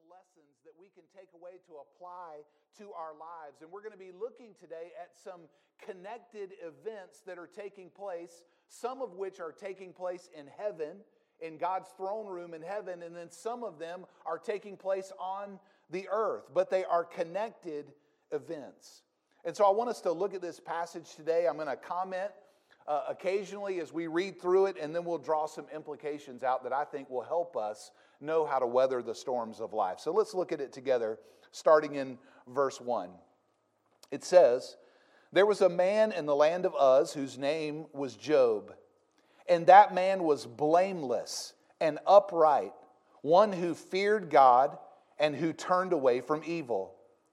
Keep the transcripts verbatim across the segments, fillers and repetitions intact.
lessons that we can take away to apply to our lives. And we're going to be looking today at some connected events that are taking place, some of which are taking place in heaven, in God's throne room in heaven, and then some of them are taking place on the earth, but they are connected events. And so I want us to look at this passage today. I'm going to comment uh, occasionally as we read through it, and then we'll draw some implications out that I think will help us know how to weather the storms of life. So let's look at it together, starting in verse one. It says, "There was a man in the land of Uz whose name was Job, and that man was blameless and upright, one who feared God and who turned away from evil.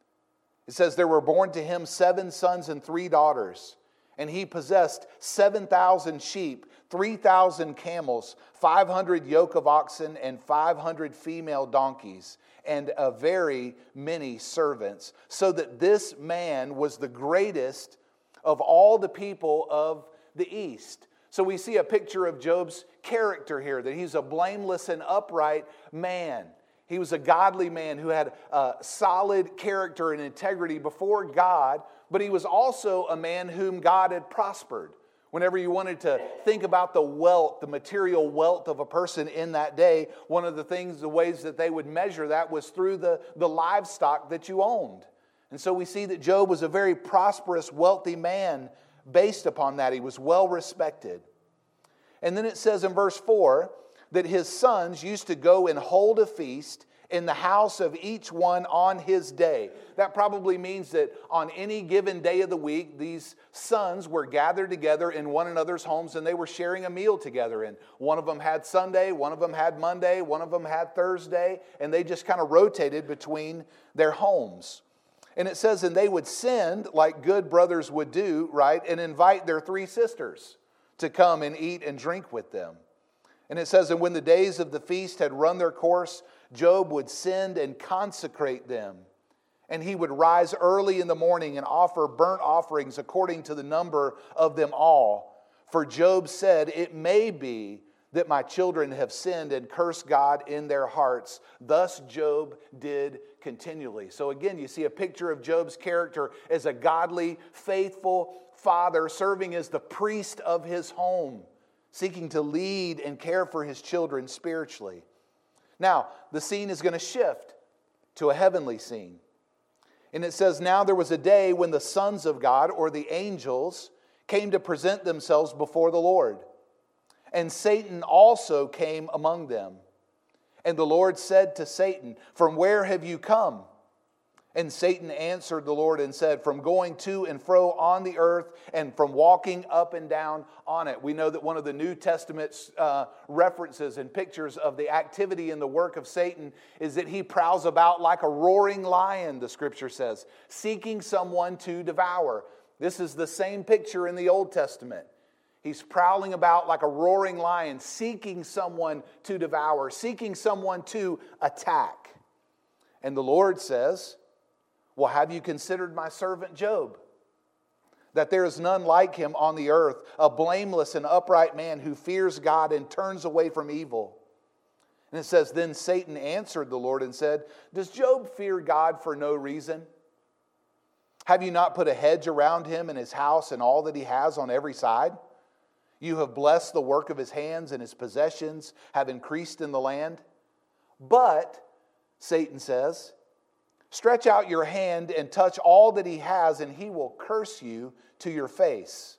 It says there were born to him seven sons and three daughters, and he possessed seven thousand sheep, three thousand camels, five hundred yoke of oxen, and five hundred female donkeys, and a very many servants, so that this man was the greatest of all the people of the East." So we see a picture of Job's character here, that he's a blameless and upright man. He was a godly man who had a solid character and integrity before God, but he was also a man whom God had prospered. Whenever you wanted to think about the wealth, the material wealth of a person in that day, one of the things, the ways that they would measure that was through the, the livestock that you owned. And so we see that Job was a very prosperous, wealthy man based upon that. He was well respected. And then it says in verse four that his sons used to go and hold a feast in the house of each one on his day. That probably means that on any given day of the week, these sons were gathered together in one another's homes and they were sharing a meal together. And one of them had Sunday, one of them had Monday, one of them had Thursday, and they just kind of rotated between their homes. And it says, and they would send, like good brothers would do, right, and invite their three sisters to come and eat and drink with them. And it says, and when the days of the feast had run their course, Job would send and consecrate them. And he would rise early in the morning and offer burnt offerings according to the number of them all. For Job said, it may be that my children have sinned and cursed God in their hearts. Thus Job did continually. So again, you see a picture of Job's character as a godly, faithful father serving as the priest of his home, seeking to lead and care for his children spiritually. Now, the scene is going to shift to a heavenly scene. And it says, now there was a day when the sons of God, or the angels, came to present themselves before the Lord. And Satan also came among them. And the Lord said to Satan, from where have you come? And Satan answered the Lord and said, from going to and fro on the earth and from walking up and down on it. We know that one of the New Testament uh, references and pictures of the activity and the work of Satan is that he prowls about like a roaring lion, the scripture says, seeking someone to devour. This is the same picture in the Old Testament. He's prowling about like a roaring lion, seeking someone to devour, seeking someone to attack. And the Lord says, well, have you considered my servant Job? That there is none like him on the earth, a blameless and upright man who fears God and turns away from evil. And it says, then Satan answered the Lord and said, does Job fear God for no reason? Have you not put a hedge around him and his house and all that he has on every side? You have blessed the work of his hands, and his possessions have increased in the land. But, Satan says, stretch out your hand and touch all that he has, and he will curse you to your face.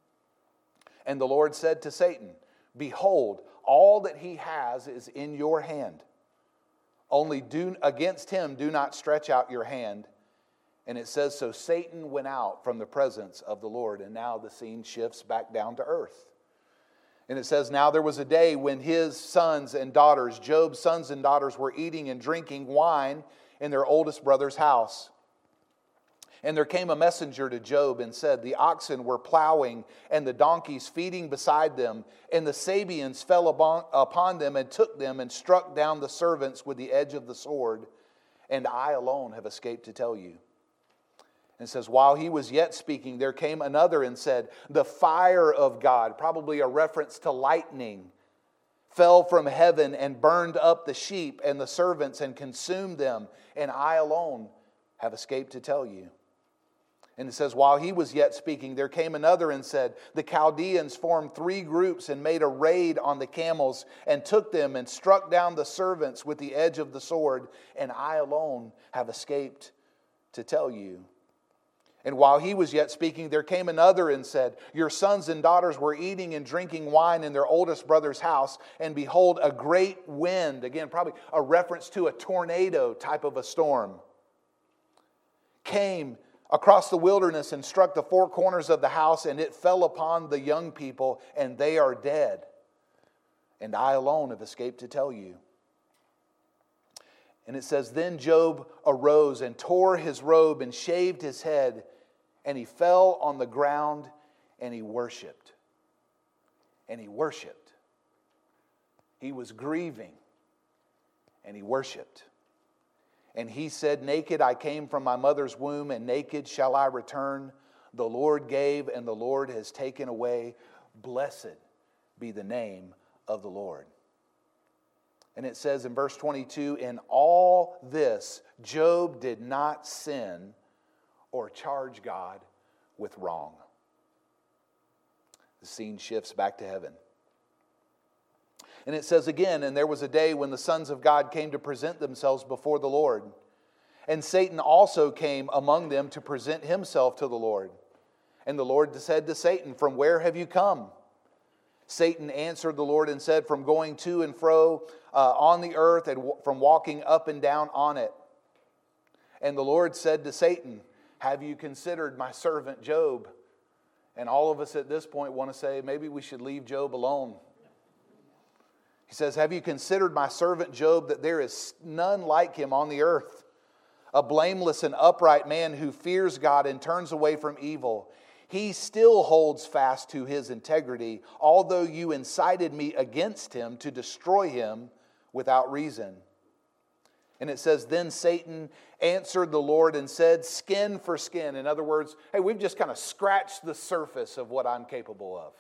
And the Lord said to Satan, behold, all that he has is in your hand. Only do against him do not stretch out your hand. And it says, so Satan went out from the presence of the Lord. And now the scene shifts back down to earth. And it says, now there was a day when his sons and daughters, Job's sons and daughters, were eating and drinking wine in their oldest brother's house. And there came a messenger to Job and said, the oxen were plowing and the donkeys feeding beside them. And the Sabeans fell upon them and took them and struck down the servants with the edge of the sword. And I alone have escaped to tell you. And it says, while he was yet speaking, there came another and said, the fire of God, probably a reference to lightning, fell from heaven and burned up the sheep and the servants and consumed them, and I alone have escaped to tell you. And it says, while he was yet speaking, there came another and said, the Chaldeans formed three groups and made a raid on the camels and took them and struck down the servants with the edge of the sword, and I alone have escaped to tell you. And while he was yet speaking, there came another and said, your sons and daughters were eating and drinking wine in their oldest brother's house, and behold, a great wind, again, probably a reference to a tornado type of a storm, came across the wilderness and struck the four corners of the house, and it fell upon the young people, and they are dead. And I alone have escaped to tell you. And it says, then Job arose and tore his robe and shaved his head, and he fell on the ground and he worshiped. And he worshiped. He was grieving and he worshiped. And he said, naked I came from my mother's womb, and naked shall I return. The Lord gave, and the Lord has taken away. Blessed be the name of the Lord. And it says in verse twenty-two, in all this, Job did not sin or charge God with wrong. The scene shifts back to heaven. And it says again, and there was a day when the sons of God came to present themselves before the Lord. And Satan also came among them to present himself to the Lord. And the Lord said to Satan, from where have you come? Satan answered the Lord and said, from going to and fro uh, on the earth, and w- from walking up and down on it. And the Lord said to Satan, have you considered my servant Job? And all of us at this point want to say, maybe we should leave Job alone. He says, have you considered my servant Job, that there is none like him on the earth? A blameless and upright man who fears God and turns away from evil. He still holds fast to his integrity, although you incited me against him to destroy him without reason. And it says, then Satan answered the Lord and said, skin for skin. In other words, hey, we've just kind of scratched the surface of what I'm capable of.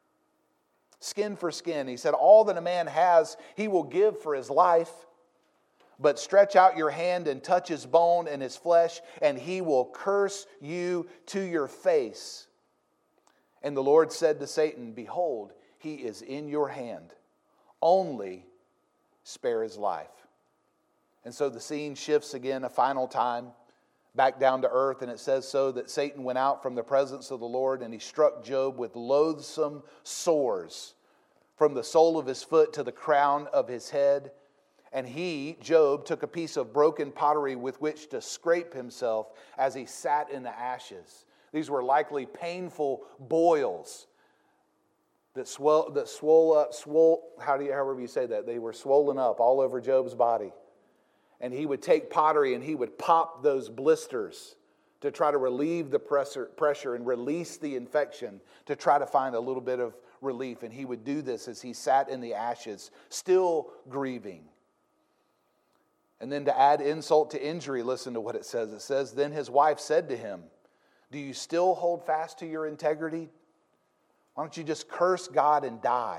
Skin for skin. He said, all that a man has, he will give for his life. But stretch out your hand and touch his bone and his flesh, and he will curse you to your face. And the Lord said to Satan, behold, he is in your hand. Only spare his life. And so the scene shifts again a final time, back down to earth, and it says so that Satan went out from the presence of the Lord, and he struck Job with loathsome sores from the sole of his foot to the crown of his head. And he, Job, took a piece of broken pottery with which to scrape himself as he sat in the ashes. These were likely painful boils that swell, that swole up, swole, how do you, however you say that, they were swollen up all over Job's body. And he would take pottery and he would pop those blisters to try to relieve the pressure, pressure and release the infection, to try to find a little bit of relief. And he would do this as he sat in the ashes, still grieving. And then to add insult to injury, listen to what it says. It says, then his wife said to him, do you still hold fast to your integrity? Why don't you just curse God and die?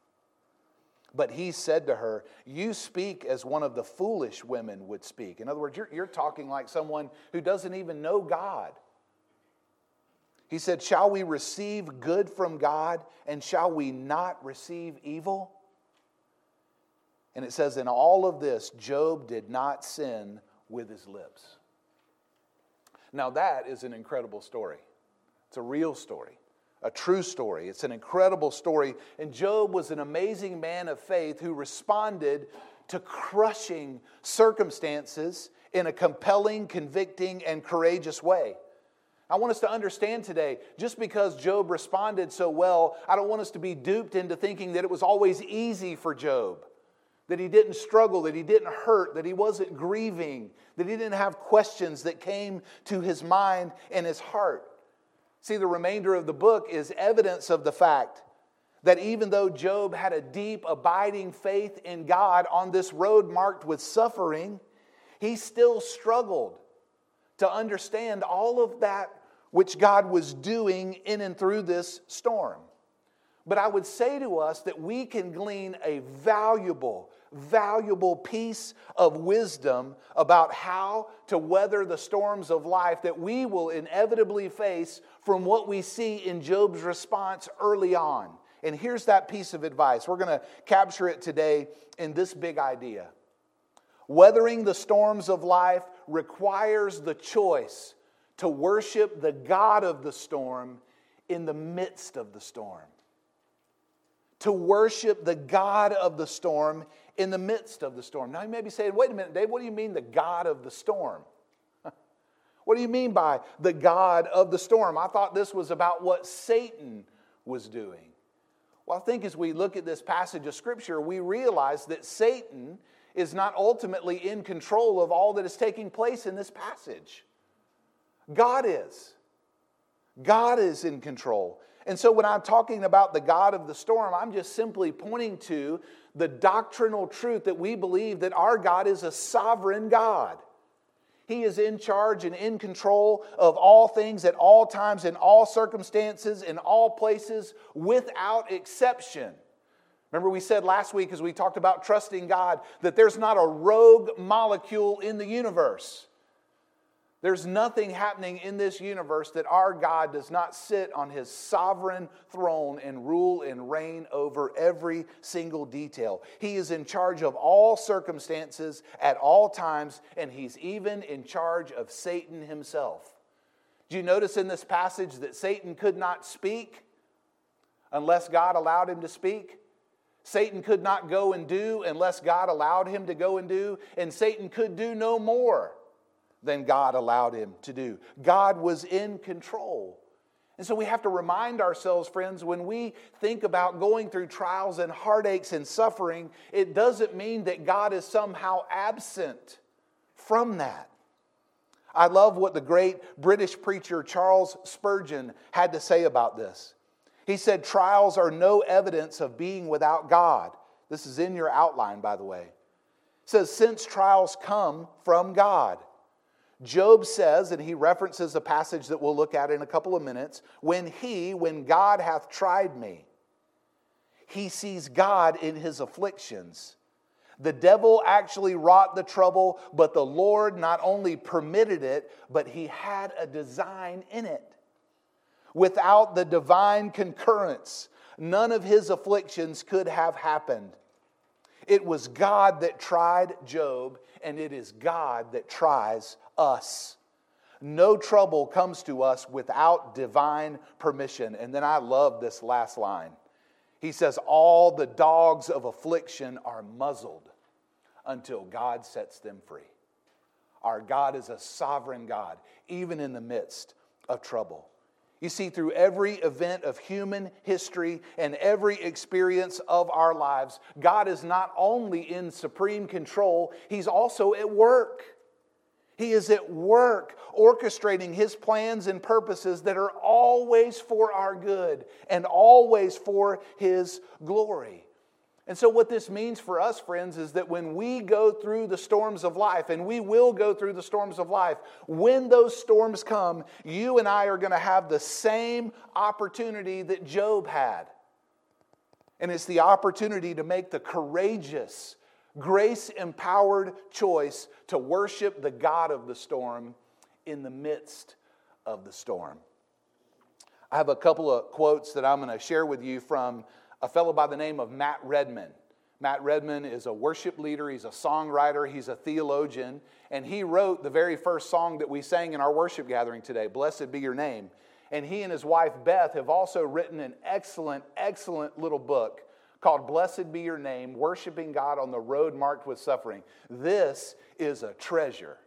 But he said to her, you speak as one of the foolish women would speak. In other words, you're, you're talking like someone who doesn't even know God. He said, shall we receive good from God, and shall we not receive evil? And it says, in all of this, Job did not sin with his lips. Now that is an incredible story. It's a real story. A true story. It's an incredible story. And Job was an amazing man of faith who responded to crushing circumstances in a compelling, convicting, and courageous way. I want us to understand today, just because Job responded so well, I don't want us to be duped into thinking that it was always easy for Job. That he didn't struggle, that he didn't hurt, that he wasn't grieving, that he didn't have questions that came to his mind and his heart. See, the remainder of the book is evidence of the fact that even though Job had a deep, abiding faith in God on this road marked with suffering, he still struggled to understand all of that which God was doing in and through this storm. But I would say to us that we can glean a valuable, valuable piece of wisdom about how to weather the storms of life that we will inevitably face from what we see in Job's response early on. And here's that piece of advice. We're going to capture it today in this big idea. Weathering the storms of life requires the choice to worship the God of the storm in the midst of the storm. To worship the God of the storm in the midst of the storm. Now you may be saying, wait a minute, Dave, what do you mean the God of the storm? What do you mean by the God of the storm? I thought this was about what Satan was doing. Well, I think as we look at this passage of Scripture, we realize that Satan is not ultimately in control of all that is taking place in this passage. God is. God is in control. And so when I'm talking about the God of the storm, I'm just simply pointing to the doctrinal truth that we believe that our God is a sovereign God. He is in charge and in control of all things at all times, in all circumstances, in all places, without exception. Remember we said last week as we talked about trusting God that there's not a rogue molecule in the universe. There's nothing happening in this universe that our God does not sit on His sovereign throne and rule and reign over every single detail. He is in charge of all circumstances at all times, and He's even in charge of Satan himself. Do you notice in this passage that Satan could not speak unless God allowed him to speak? Satan could not go and do unless God allowed him to go and do, and Satan could do no more than God allowed him to do. God was in control. And so we have to remind ourselves, friends, when we think about going through trials and heartaches and suffering, it doesn't mean that God is somehow absent from that. I love what the great British preacher Charles Spurgeon had to say about this. He said, trials are no evidence of being without God. This is in your outline, by the way. It says, since trials come from God. Job says, and he references a passage that we'll look at in a couple of minutes, when he, when God hath tried me, he sees God in his afflictions. The devil actually wrought the trouble, but the Lord not only permitted it, but He had a design in it. Without the divine concurrence, none of his afflictions could have happened. It was God that tried Job, and it is God that tries us. No trouble comes to us without divine permission. And then I love this last line. He says, all the dogs of affliction are muzzled until God sets them free. Our God is a sovereign God, even in the midst of trouble. You see, through every event of human history and every experience of our lives, God is not only in supreme control, He's also at work. He is at work orchestrating His plans and purposes that are always for our good and always for His glory. And so what this means for us, friends, is that when we go through the storms of life, and we will go through the storms of life, when those storms come, you and I are going to have the same opportunity that Job had. And it's the opportunity to make the courageous, grace-empowered choice to worship the God of the storm in the midst of the storm. I have a couple of quotes that I'm going to share with you from a fellow by the name of Matt Redman. Matt Redman is a worship leader, he's a songwriter, he's a theologian, and he wrote the very first song that we sang in our worship gathering today, Blessed Be Your Name. And he and his wife Beth have also written an excellent, excellent little book called Blessed Be Your Name, Worshiping God on the Road Marked with Suffering. This is a treasure.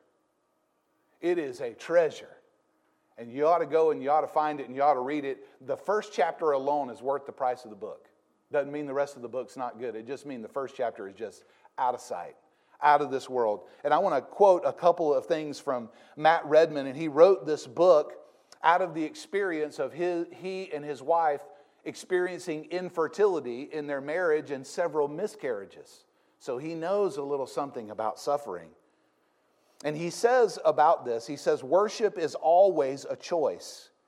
It is a treasure. And you ought to go and you ought to find it and you ought to read it. The first chapter alone is worth the price of the book. Doesn't mean the rest of the book's not good. It just means the first chapter is just out of sight, out of this world. And I want to quote a couple of things from Matt Redman. And he wrote this book out of the experience of his, he and his wife experiencing infertility in their marriage and several miscarriages. So he knows a little something about suffering. And he says about this, he says, worship is always a choice.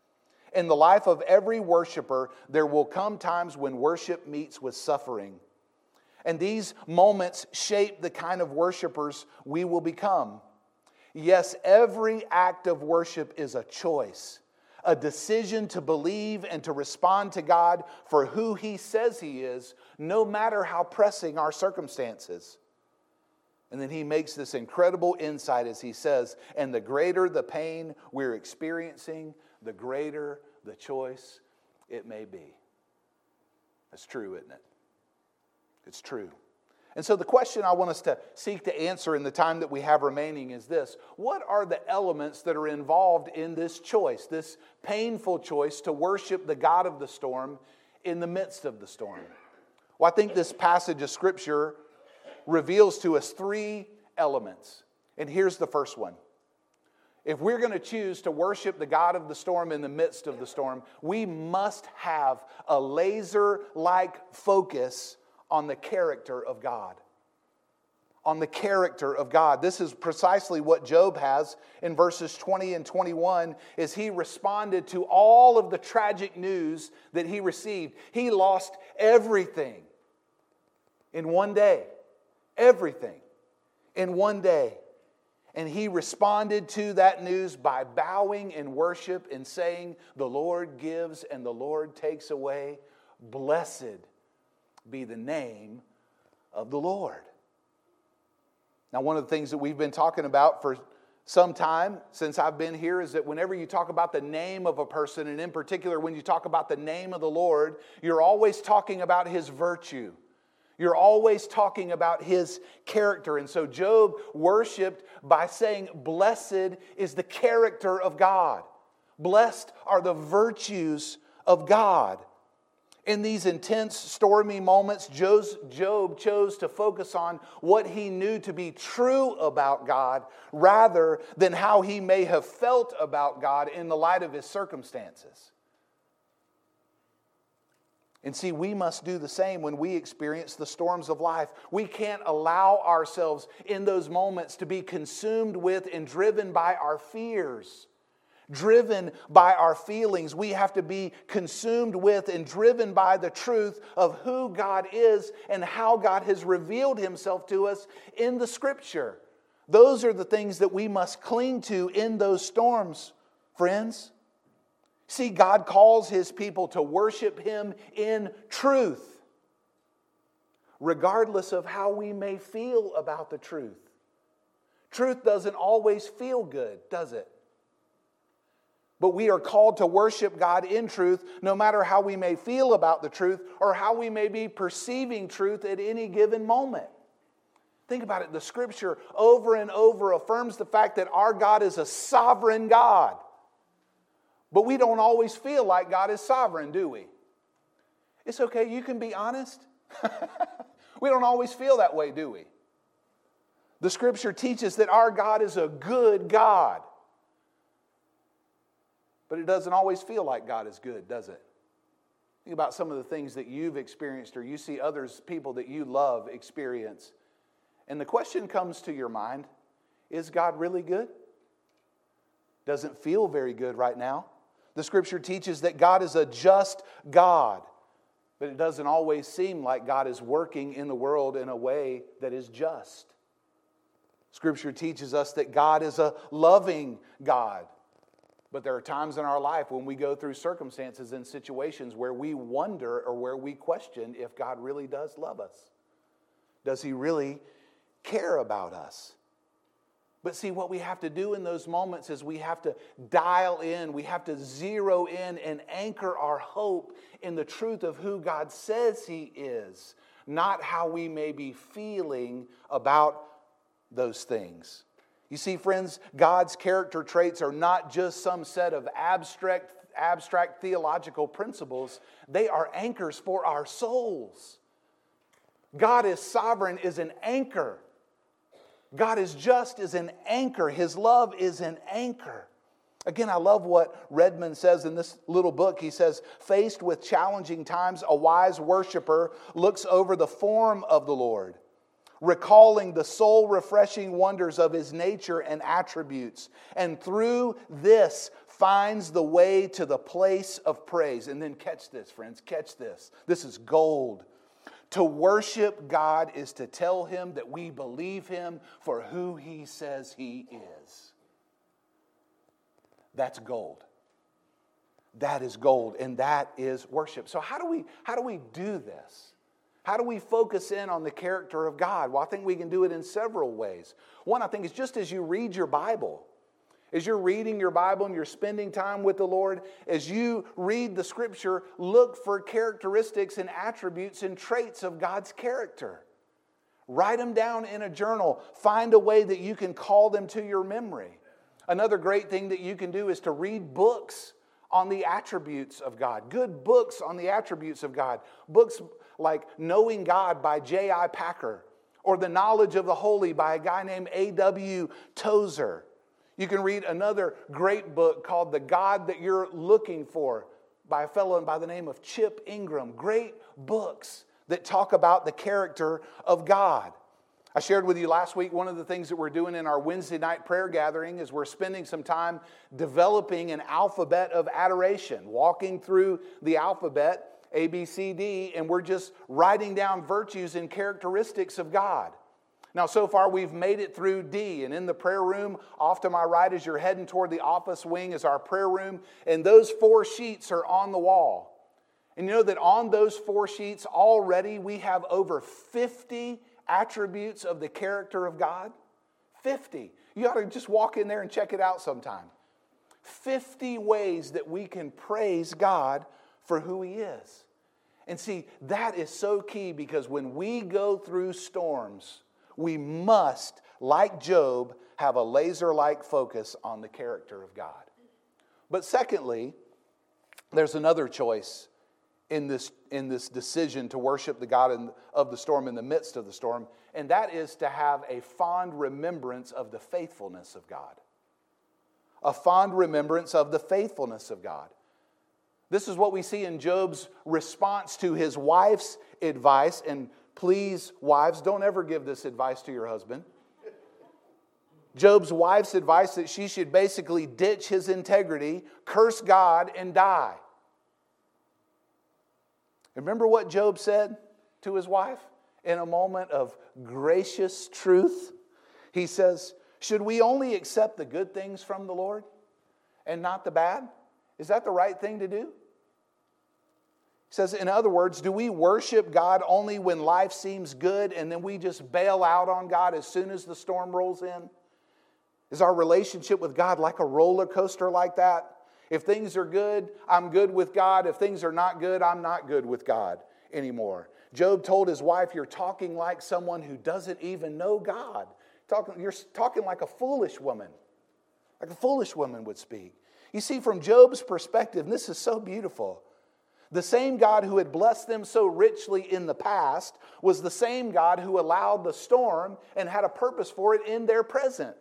In the life of every worshiper, there will come times when worship meets with suffering. And these moments shape the kind of worshipers we will become. Yes, every act of worship is a choice, a decision to believe and to respond to God for who He says He is, no matter how pressing our circumstances. And then He makes this incredible insight as He says, and the greater the pain we're experiencing, the greater the choice it may be. That's true, isn't it? It's true. And so the question I want us to seek to answer in the time that we have remaining is this: what are the elements that are involved in this choice, this painful choice to worship the God of the storm in the midst of the storm? Well, I think this passage of Scripture reveals to us three elements. And here's the first one. If we're going to choose to worship the God of the storm in the midst of the storm, we must have a laser-like focus on the character of God. On the character of God. This is precisely what Job has in verses twenty and twenty-one as he responded to all of the tragic news that he received. He lost everything in one day. Everything in one day. And he responded to that news by bowing in worship and saying, "The Lord gives and the Lord takes away. Blessed be the name of the Lord." Now, one of the things that we've been talking about for some time since I've been here is that whenever you talk about the name of a person, and in particular when you talk about the name of the Lord, you're always talking about His virtue. You're always talking about His character. And so Job worshiped by saying, "Blessed is the character of God. Blessed are the virtues of God." In these intense, stormy moments, Job chose to focus on what he knew to be true about God rather than how he may have felt about God in the light of his circumstances. And see, we must do the same when we experience the storms of life. We can't allow ourselves in those moments to be consumed with and driven by our fears. Driven by our feelings. We have to be consumed with and driven by the truth of who God is and how God has revealed Himself to us in the Scripture. Those are the things that we must cling to in those storms, friends. See, God calls His people to worship Him in truth, regardless of how we may feel about the truth. Truth doesn't always feel good, does it? But we are called to worship God in truth, no matter how we may feel about the truth or how we may be perceiving truth at any given moment. Think about it. The Scripture over and over affirms the fact that our God is a sovereign God. But we don't always feel like God is sovereign, do we? It's okay, you can be honest. We don't always feel that way, do we? The Scripture teaches that our God is a good God. But it doesn't always feel like God is good, does it? Think about some of the things that you've experienced or you see others, people that you love, experience. And the question comes to your mind, is God really good? Doesn't feel very good right now. The Scripture teaches that God is a just God. But it doesn't always seem like God is working in the world in a way that is just. Scripture teaches us that God is a loving God. But there are times in our life when we go through circumstances and situations where we wonder or where we question if God really does love us. Does He really care about us? But see, what we have to do in those moments is we have to dial in, we have to zero in and anchor our hope in the truth of who God says He is, not how we may be feeling about those things. You see, friends, God's character traits are not just some set of abstract, abstract theological principles. They are anchors for our souls. God is sovereign is an anchor. God is just is an anchor. His love is an anchor. Again, I love what Redmond says in this little book. He says, faced with challenging times, a wise worshiper looks over the form of the Lord, recalling the soul-refreshing wonders of His nature and attributes. And through this finds the way to the place of praise. And then catch this, friends, catch this. This is gold. To worship God is to tell Him that we believe Him for who He says He is. That's gold. That is gold, and that is worship. So how do we, how do we do this? How do we focus in on the character of God? Well, I think we can do it in several ways. One, I think, is just as you read your Bible. As you're reading your Bible and you're spending time with the Lord, as you read the Scripture, look for characteristics and attributes and traits of God's character. Write them down in a journal. Find a way that you can call them to your memory. Another great thing that you can do is to read books on the attributes of God. Good books on the attributes of God. Books like Knowing God by J I Packer, or The Knowledge of the Holy by a guy named A W Tozer. You can read another great book called The God That You're Looking For by a fellow by the name of Chip Ingram. Great books that talk about the character of God. I shared with you last week one of the things that we're doing in our Wednesday night prayer gathering is we're spending some time developing an alphabet of adoration, walking through the alphabet, A, B, C, D, and we're just writing down virtues and characteristics of God. Now, so far, we've made it through D, and in the prayer room, off to my right as you're heading toward the office wing is our prayer room, and those four sheets are on the wall. And you know that on those four sheets already we have over fifty attributes of the character of God? fifty. You ought to just walk in there and check it out sometime. fifty ways that we can praise God for who He is. And see, that is so key because when we go through storms, we must, like Job, have a laser-like focus on the character of God. But secondly, there's another choice in this, in this decision to worship the God in, of the storm in the midst of the storm, and that is to have a fond remembrance of the faithfulness of God. A fond remembrance of the faithfulness of God. This is what we see in Job's response to his wife's advice. And please, wives, don't ever give this advice to your husband. Job's wife's advice that she should basically ditch his integrity, curse God, and die. Remember what Job said to his wife in a moment of gracious truth? He says, should we only accept the good things from the Lord and not the bad? Is that the right thing to do? He says, in other words, do we worship God only when life seems good and then we just bail out on God as soon as the storm rolls in? Is our relationship with God like a roller coaster like that? If things are good, I'm good with God. If things are not good, I'm not good with God anymore. Job told his wife, you're talking like someone who doesn't even know God. Talking, you're talking like a foolish woman, like a foolish woman would speak. You see, from Job's perspective, and this is so beautiful, the same God who had blessed them so richly in the past was the same God who allowed the storm and had a purpose for it in their present.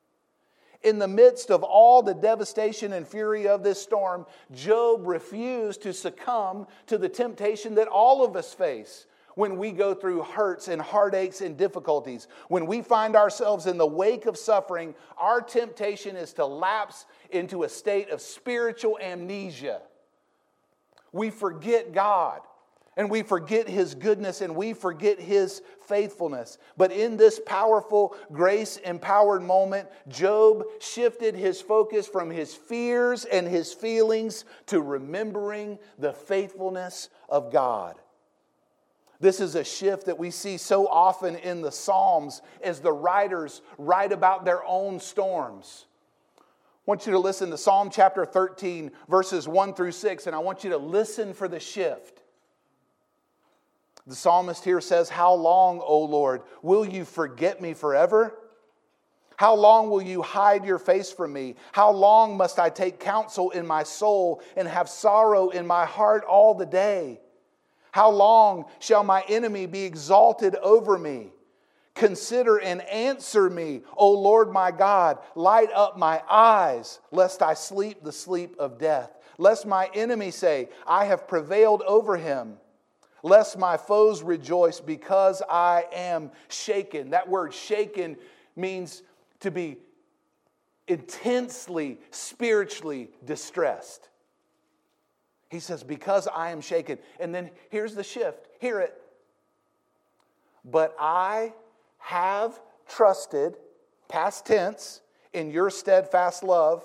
In the midst of all the devastation and fury of this storm, Job refused to succumb to the temptation that all of us face when we go through hurts and heartaches and difficulties. When we find ourselves in the wake of suffering, our temptation is to lapse into a state of spiritual amnesia. We forget God. And we forget His goodness and we forget His faithfulness. But in this powerful, grace-empowered moment, Job shifted his focus from his fears and his feelings to remembering the faithfulness of God. This is a shift that we see so often in the Psalms as the writers write about their own storms. I want you to listen to Psalm chapter thirteen, verses one through six, and I want you to listen for the shift. The psalmist here says, how long, O Lord, will you forget me forever? How long will you hide your face from me? How long must I take counsel in my soul and have sorrow in my heart all the day? How long shall my enemy be exalted over me? Consider and answer me, O Lord my God. Light up my eyes, lest I sleep the sleep of death. Lest my enemy say, I have prevailed over him. lest my foes rejoice because I am shaken. That word shaken means to be intensely, spiritually distressed. He says, because I am shaken. And then here's the shift. Hear it. But I have trusted, past tense, in your steadfast love.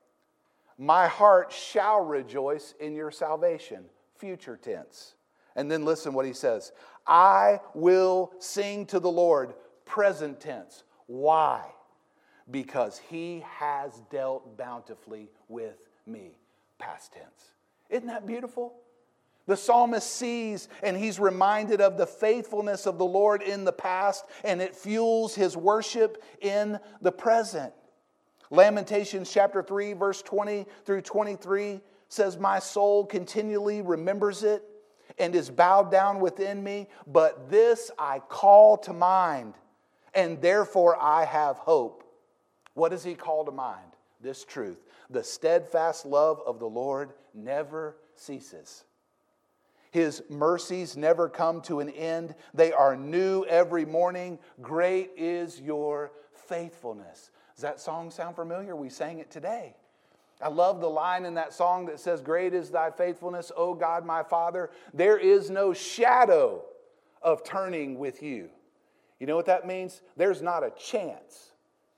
My heart shall rejoice in your salvation, future tense. And then listen what he says. I will sing to the Lord, present tense. Why? Because he has dealt bountifully with me, past tense. Isn't that beautiful? The psalmist sees and he's reminded of the faithfulness of the Lord in the past, and it fuels his worship in the present. Lamentations chapter three, verse twenty through twenty-three says, my soul continually remembers it and is bowed down within me, but this I call to mind, and therefore I have hope. What does he call to mind? This truth. The steadfast love of the Lord never ceases. His mercies never come to an end. They are new every morning. Great is your faithfulness. Does that song sound familiar? We sang it today. I love the line in that song that says, great is thy faithfulness, O God my Father. There is no shadow of turning with you. You know what that means? There's not a chance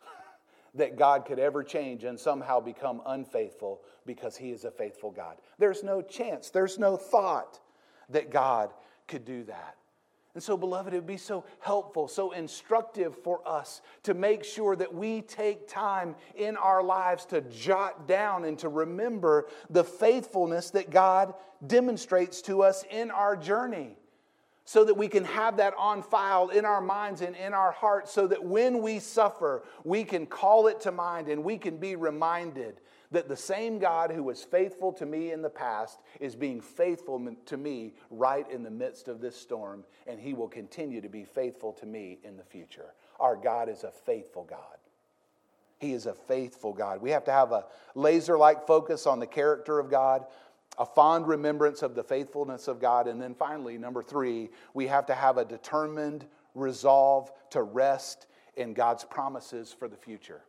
that God could ever change and somehow become unfaithful because he is a faithful God. There's no chance, there's no thought that God could do that. And so, beloved, it would be so helpful, so instructive for us to make sure that we take time in our lives to jot down and to remember the faithfulness that God demonstrates to us in our journey, so that we can have that on file in our minds and in our hearts, so that when we suffer, we can call it to mind and we can be reminded that the same God who was faithful to me in the past is being faithful to me right in the midst of this storm, and he will continue to be faithful to me in the future. Our God is a faithful God. He is a faithful God. We have to have a laser-like focus on the character of God, a fond remembrance of the faithfulness of God, and then finally, number three, we have to have a determined resolve to rest in God's promises for the future.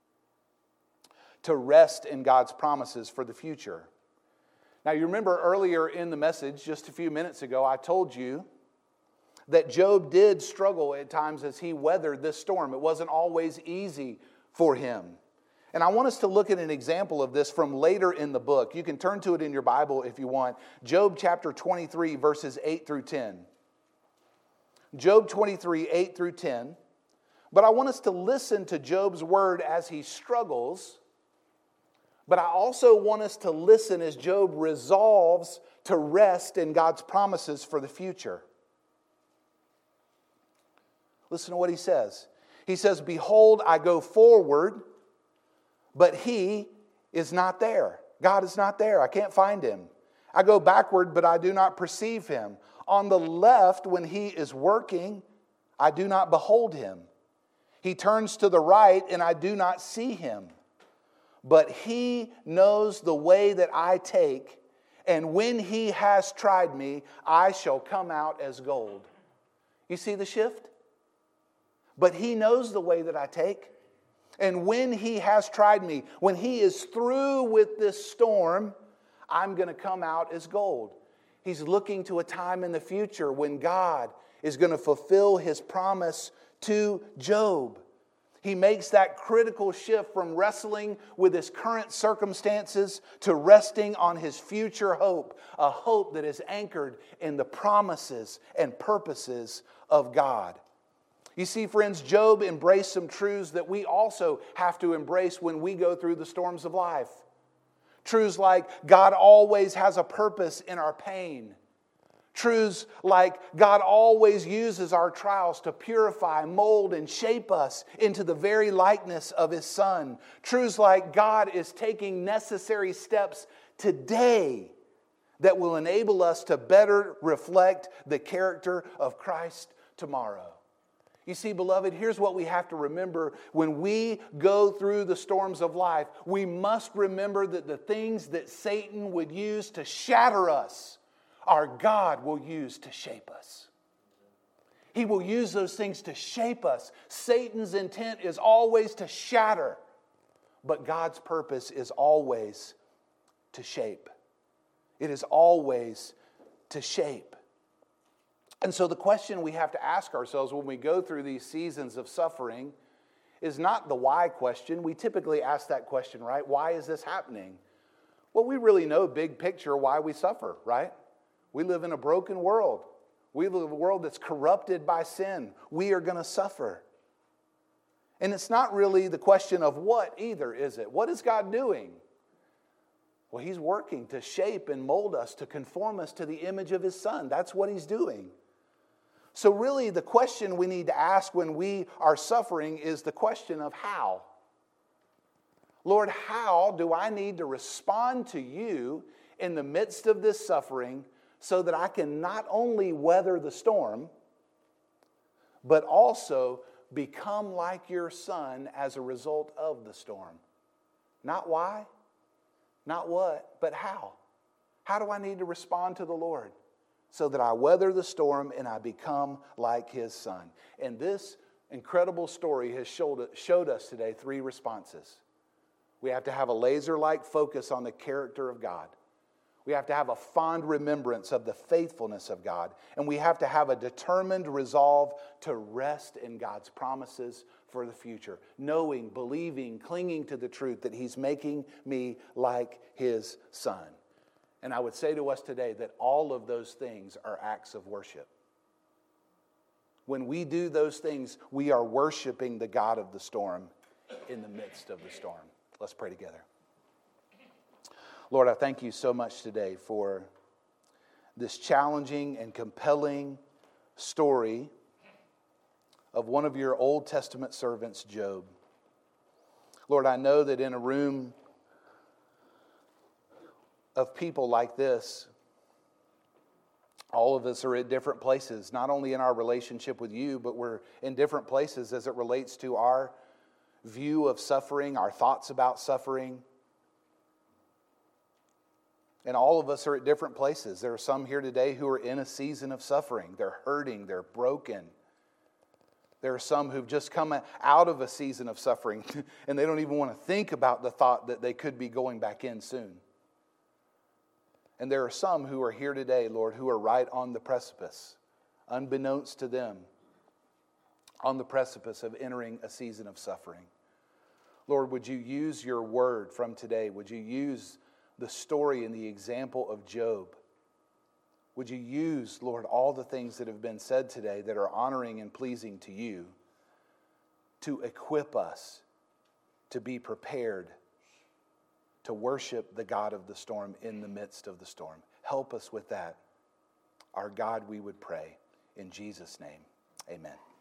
To rest in God's promises for the future. Now, you remember earlier in the message, just a few minutes ago, I told you that Job did struggle at times as he weathered this storm. It wasn't always easy for him. And I want us to look at an example of this from later in the book. You can turn to it in your Bible if you want. Job chapter twenty-three, verses eight through ten. Job twenty-three, eight through ten. But I want us to listen to Job's word as he struggles. But I also want us to listen as Job resolves to rest in God's promises for the future. Listen to what he says. He says, behold, I go forward, but he is not there. God is not there. I can't find him. I go backward, but I do not perceive him. On the left, when he is working, I do not behold him. He turns to the right, and I do not see him. But he knows the way that I take, and when he has tried me, I shall come out as gold. You see the shift? But he knows the way that I take, and when he has tried me, when he is through with this storm, I'm going to come out as gold. He's looking to a time in the future when God is going to fulfill his promise to Job. He makes that critical shift from wrestling with his current circumstances to resting on his future hope, a hope that is anchored in the promises and purposes of God. You see, friends, Job embraced some truths that we also have to embrace when we go through the storms of life. Truths like God always has a purpose in our pain. Truths like God always uses our trials to purify, mold, and shape us into the very likeness of his Son. Truths like God is taking necessary steps today that will enable us to better reflect the character of Christ tomorrow. You see, beloved, here's what we have to remember when we go through the storms of life. We must remember that the things that Satan would use to shatter us our God will use to shape us. He will use those things to shape us. Satan's intent is always to shatter, but God's purpose is always to shape. It is always to shape. And so the question we have to ask ourselves when we go through these seasons of suffering is not the why question. We typically ask that question, right? Why is this happening? Well, we really know big picture why we suffer, right? We live in a broken world. We live in a world that's corrupted by sin. We are going to suffer. And it's not really the question of what either, is it? What is God doing? Well, He's working to shape and mold us, to conform us to the image of His Son. That's what He's doing. So really the question we need to ask when we are suffering is the question of how. Lord, how do I need to respond to You in the midst of this suffering so that I can not only weather the storm, but also become like Your Son as a result of the storm? Not why, not what, but how. How do I need to respond to the Lord so that I weather the storm and I become like His Son? And this incredible story has showed, showed us today three responses. We have to have a laser-like focus on the character of God. We have to have a fond remembrance of the faithfulness of God. And we have to have a determined resolve to rest in God's promises for the future. Knowing, believing, clinging to the truth that He's making me like His Son. And I would say to us today that all of those things are acts of worship. When we do those things, we are worshiping the God of the storm in the midst of the storm. Let's pray together. Lord, I thank You so much today for this challenging and compelling story of one of Your Old Testament servants, Job. Lord, I know that in a room of people like this, all of us are at different places, not only in our relationship with You, but we're in different places as it relates to our view of suffering, our thoughts about suffering. And all of us are at different places. There are some here today who are in a season of suffering. They're hurting, they're broken. There are some who've just come out of a season of suffering and they don't even want to think about the thought that they could be going back in soon. And there are some who are here today, Lord, who are right on the precipice, unbeknownst to them, on the precipice of entering a season of suffering. Lord, would You use Your word from today? Would You use the story and the example of Job? Would You use, Lord, all the things that have been said today that are honoring and pleasing to You to equip us to be prepared to worship the God of the storm in the midst of the storm? Help us with that. Our God, we would pray. In Jesus' name, amen.